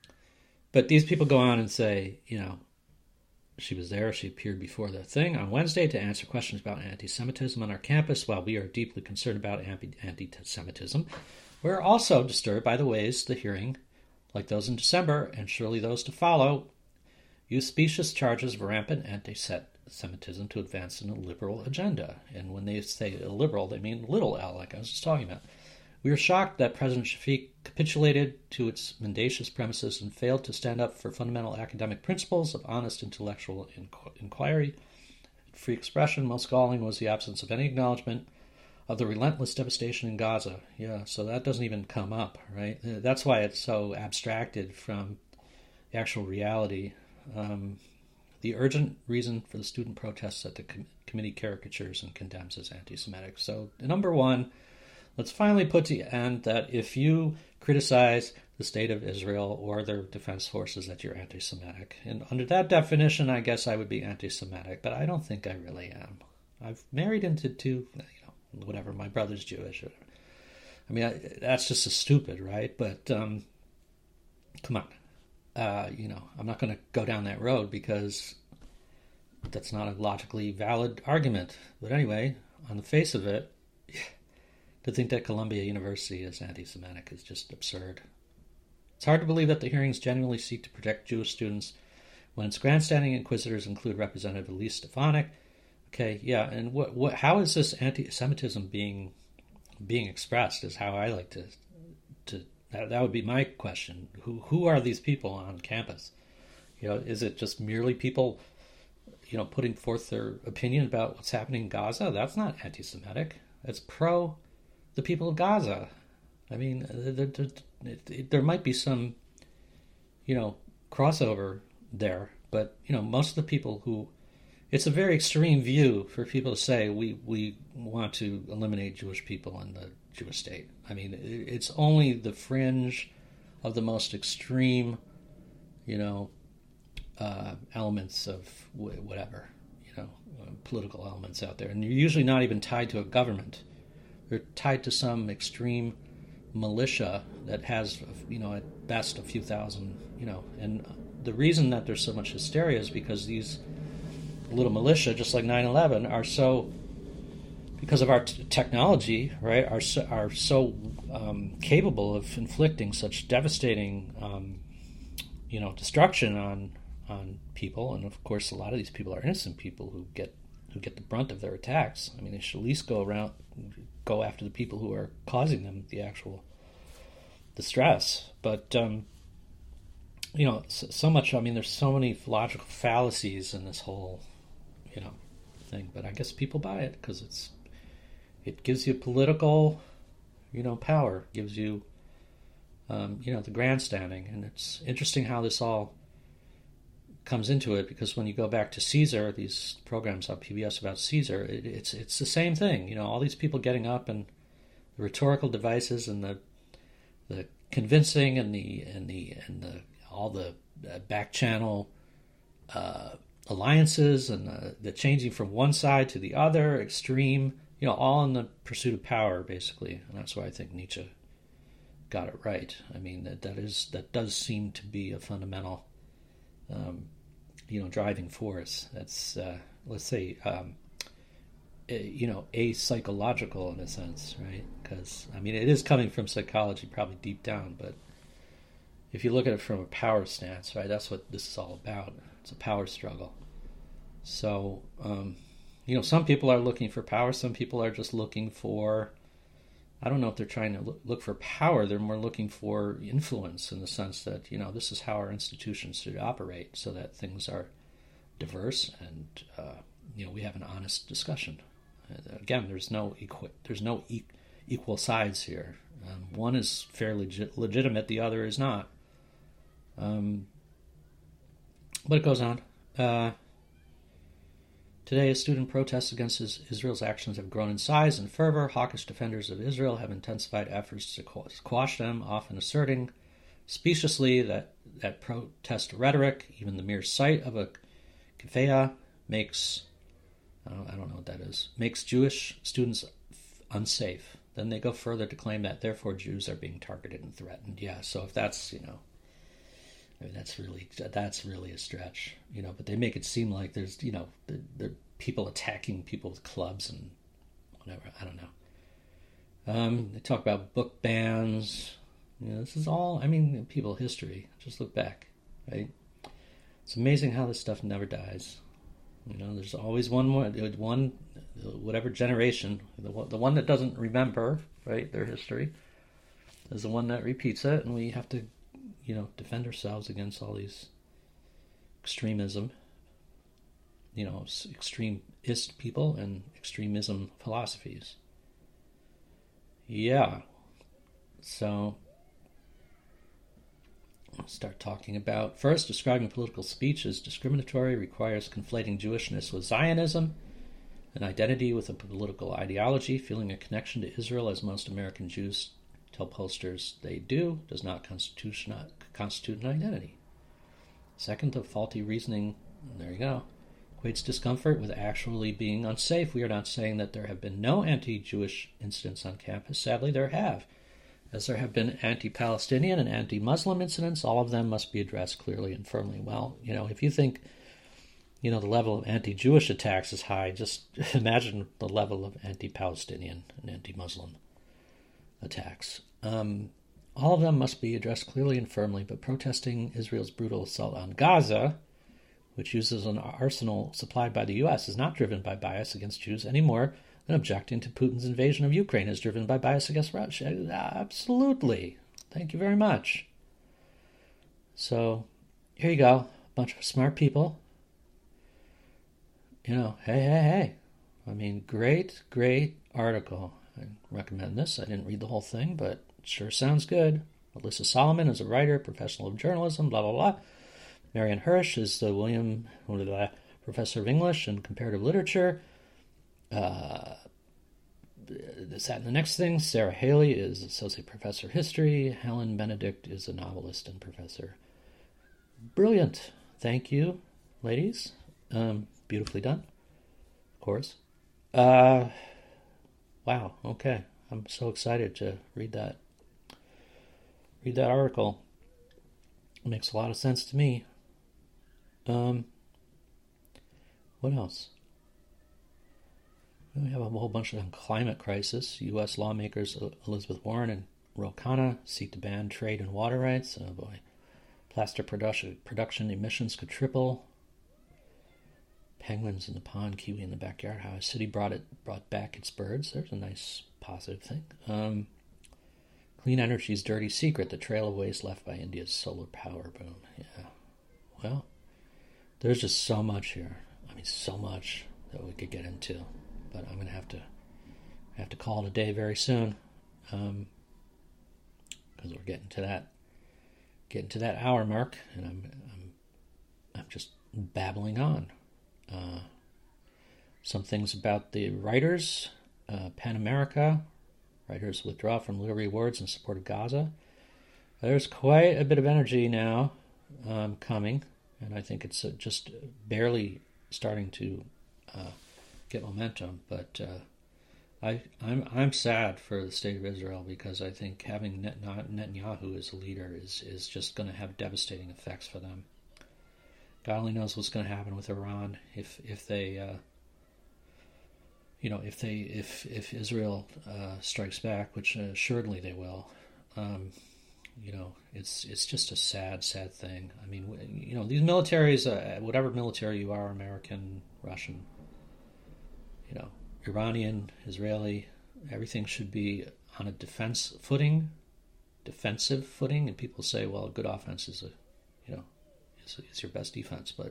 but these people go on and say, you know, she was there. She appeared before the thing on Wednesday to answer questions about anti-Semitism on our campus. While we are deeply concerned about anti-Semitism, we're also disturbed by the ways the hearing, like those in December and surely those to follow, use specious charges of rampant anti-Semitism to advance a liberal agenda. And when they say liberal, they mean little L, like I was just talking about. We are shocked that President Shafik capitulated to its mendacious premises and failed to stand up for fundamental academic principles of honest intellectual inquiry, free expression. Most galling was the absence of any acknowledgement of the relentless devastation in Gaza. Yeah, so that doesn't even come up, right? That's why it's so abstracted from the actual reality. Um, the urgent reason for the student protests that the com- committee caricatures and condemns as anti-Semitic. So, number one, let's finally put to the end that if you criticize the state of Israel or their defense forces, that you're anti-Semitic. And under that definition, I guess I would be anti-Semitic, but I don't think I really am. I've married into two, you know, whatever, my brother's Jewish. Or, I mean, I, that's just so stupid, right? But um, come on. Uh, you know, I'm not going to go down that road because that's not a logically valid argument. But anyway, on the face of it, to think that Columbia University is anti-Semitic is just absurd. It's hard to believe that the hearings genuinely seek to protect Jewish students when its grandstanding inquisitors include Representative Elise Stefanik, Okay, yeah, and what what how is this anti-Semitism being being expressed? Is how I like to to that, that would be my question. Who who are these people on campus? You know, is it just merely people, you know, putting forth their opinion about what's happening in Gaza? That's not anti-Semitic. That's pro the people of Gaza. I mean, there, there, there might be some, you know, crossover there, but you know, most of the people who it's a very extreme view for people to say we, we want to eliminate Jewish people in the Jewish state. I mean, it's only the fringe of the most extreme, you know, uh, elements of whatever, you know, uh, political elements out there. And you're usually not even tied to a government. They're tied to some extreme militia that has, you know, at best a few thousand, you know. And the reason that there's so much hysteria is because these little militia, just like nine eleven, are so, because of our t- technology, right, are so, are so um, capable of inflicting such devastating, um, you know, destruction on on people. And of course, a lot of these people are innocent people who get who get the brunt of their attacks. I mean, they should at least go around, go after the people who are causing them the actual distress. But um, you know, so, so much. I mean, there's so many logical fallacies in this whole, you know, thing. But I guess people buy it because it's it gives you political, you know, power. Gives you, um, you know, the grandstanding. And it's interesting how this all comes into it, because when you go back to Caesar, these programs on P B S about Caesar, it, it's it's the same thing. You know, all these people getting up and the rhetorical devices and the the convincing and the and the and the all the back channel uh, alliances and the, the changing from one side to the other, extreme, you know, all in the pursuit of power, basically. And that's why I think Nietzsche got it right. I mean, that that is that does seem to be a fundamental, um, you know, driving force. That's uh, let's say, um, a, you know, a-psychological in a sense, right? Because I mean, it is coming from psychology, probably deep down, but if you look at it from a power stance, right, that's what this is all about. It's a power struggle. So, um, you know, some people are looking for power. Some people are just looking for, I don't know if they're trying to look for power. They're more looking for influence, in the sense that, you know, this is how our institutions should operate, so that things are diverse and, uh, you know, we have an honest discussion. Uh, again, there's no equi- there's no e- equal sides here. Um, one is fairly legit- legitimate. The other is not. Um, but it goes on. Uh, today, as student protests against Israel's actions have grown in size and fervor, hawkish defenders of Israel have intensified efforts to quash them, often asserting speciously that, that protest rhetoric, even the mere sight of a keffiyeh, makes, I don't, I don't know what that is, makes Jewish students unsafe. Then they go further to claim that, therefore, Jews are being targeted and threatened. Yeah, so if that's, you know, I mean, that's really that's really a stretch, you know. But they make it seem like there's, you know, there, there are people attacking people with clubs and whatever. I don't know. Um, they talk about book bans. You know, this is all, I mean, people history. Just look back, right? It's amazing how this stuff never dies. You know, there's always one more, one, whatever generation, the one, the one that doesn't remember, right, their history, is the one that repeats it, and we have to, you know, defend ourselves against all these extremism, you know, extremist people and extremism philosophies. Yeah. So, I'll start talking about, first, describing political speech as discriminatory requires conflating Jewishness with Zionism, an identity with a political ideology. Feeling a connection to Israel, as most American Jews tell pollsters they do, does not constitute, not constitute an identity. Second, the faulty reasoning, there you go, equates discomfort with actually being unsafe. We are not saying that there have been no anti-Jewish incidents on campus. Sadly, there have. As there have been anti-Palestinian and anti-Muslim incidents, all of them must be addressed clearly and firmly. Well, you know, if you think, you know, the level of anti-Jewish attacks is high, just imagine the level of anti-Palestinian and anti-Muslim attacks. Um, all of them must be addressed clearly and firmly, but protesting Israel's brutal assault on Gaza, which uses an arsenal supplied by the U S, is not driven by bias against Jews any more than objecting to Putin's invasion of Ukraine is driven by bias against Russia. Absolutely. Thank you very much. So, here you go. A bunch of smart people. You know, hey, hey, hey. I mean, great, great article. I recommend this. I didn't read the whole thing, but it sure sounds good. Alyssa Solomon is a writer, professional of journalism, blah, blah, blah. Marianne Hirsch is the William blah, blah, Professor of English and Comparative Literature. Uh, this, that, and the next thing. Sarah Haley is Associate Professor of History. Helen Benedict is a novelist and professor. Brilliant. Thank you, ladies. Um, beautifully done, of course. Uh, wow, okay. I'm so excited to read that. Read that article. It makes a lot of sense to me. Um, what else? We have a whole bunch of climate crisis. U S lawmakers Elizabeth Warren and Ro Khanna seek to ban trade in water rights. Oh boy. Plastic production, production emissions could triple. Penguins in the pond, kiwi in the backyard. How a city brought it brought back its birds. There's a nice positive thing. Um, clean energy's dirty secret: the trail of waste left by India's solar power boom. Yeah. Well, there's just so much here. I mean, so much that we could get into, but I'm going to have to have to call it a day very soon, um, because we're getting to that getting to that hour mark, and I'm I'm I'm just babbling on. Uh, some things about the writers. Uh, PEN America. Writers withdraw from literary awards in support of Gaza. There's quite a bit of energy now um, coming, and I think it's uh, just barely starting to uh, get momentum. But uh, I, I'm I'm sad for the state of Israel, because I think having Net- Netanyahu as a leader is is just going to have devastating effects for them. God only knows what's going to happen with Iran if if they, uh, you know, if they if if Israel uh, strikes back, which uh, assuredly they will. Um, you know, it's it's just a sad, sad thing. I mean, you know, these militaries, uh, whatever military you are, American, Russian, you know, Iranian, Israeli, everything should be on a defense footing, defensive footing. And people say, well, a good offense is a, you know, is, is your best defense. But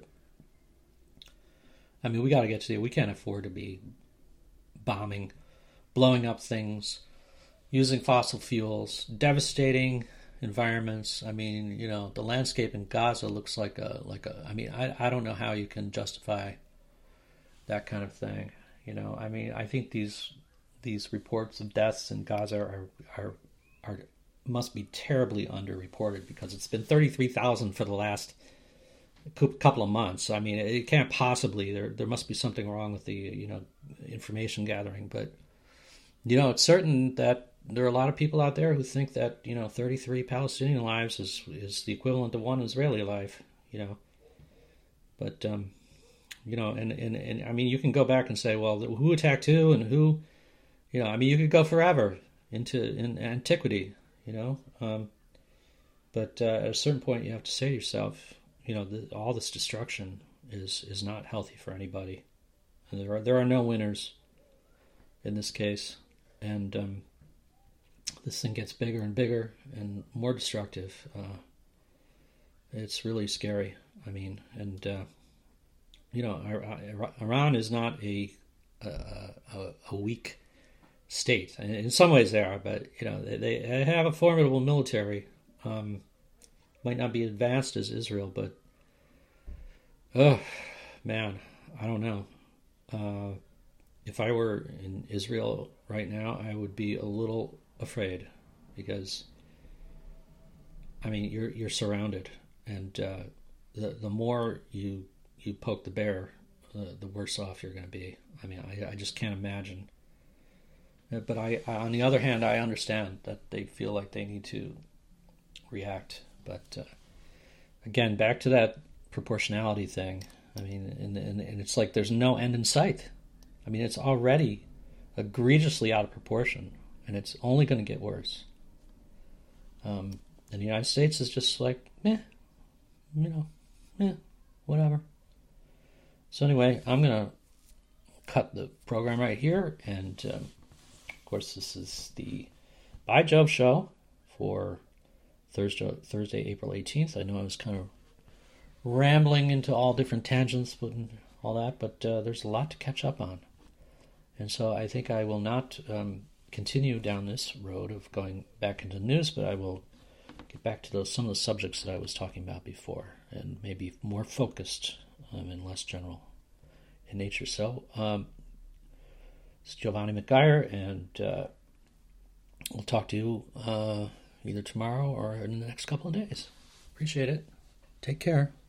I mean, we got to get to the, we can't afford to be bombing, blowing up things, using fossil fuels, devastating environments. I mean, you know, the landscape in Gaza looks like a, like a, I mean, I, I don't know how you can justify that kind of thing. You know, I mean, I think these these reports of deaths in Gaza are are are must be terribly underreported, because it's been thirty-three thousand for the last couple of months. I mean, it can't possibly, there there must be something wrong with the, you know, information gathering. But, you know, it's certain that there are a lot of people out there who think that, you know, thirty-three Palestinian lives is is the equivalent to one Israeli life, you know. But, um, you know, and, and, and I mean, you can go back and say, well, who attacked who and who, you know, I mean, you could go forever into in antiquity, you know. Um, but uh, at a certain point, you have to say to yourself, you know, the, all this destruction is, is not healthy for anybody. And there are there are no winners in this case. And um, this thing gets bigger and bigger and more destructive. Uh, it's really scary. I mean, and uh, you know, Iran is not a a, a weak state. And in some ways they are, but you know, they, they have a formidable military. Um, might not be advanced as Israel, but oh man, I don't know. Uh, if I were in Israel right now, I would be a little afraid, because I mean, you're you're surrounded, and uh, the the more you you poke the bear, uh, the worse off you're going to be. I mean, I, I just can't imagine. But I, I, on the other hand, I understand that they feel like they need to react. But uh, again, back to that proportionality thing. I mean, and, and, and it's like there's no end in sight. I mean, it's already egregiously out of proportion, and it's only going to get worse. Um, and the United States is just like, meh, you know, meh, whatever. So anyway, I'm going to cut the program right here. And, um, of course, this is the By Jove show for Thursday, Thursday, April eighteenth. I know I was kind of rambling into all different tangents and all that, but uh, there's a lot to catch up on. And so I think I will not um, continue down this road of going back into news, but I will get back to those some of the subjects that I was talking about before, and maybe more focused um, and less general in nature. So um, it's Giovanni McGuire, and uh, we'll talk to you uh, either tomorrow or in the next couple of days. Appreciate it. Take care.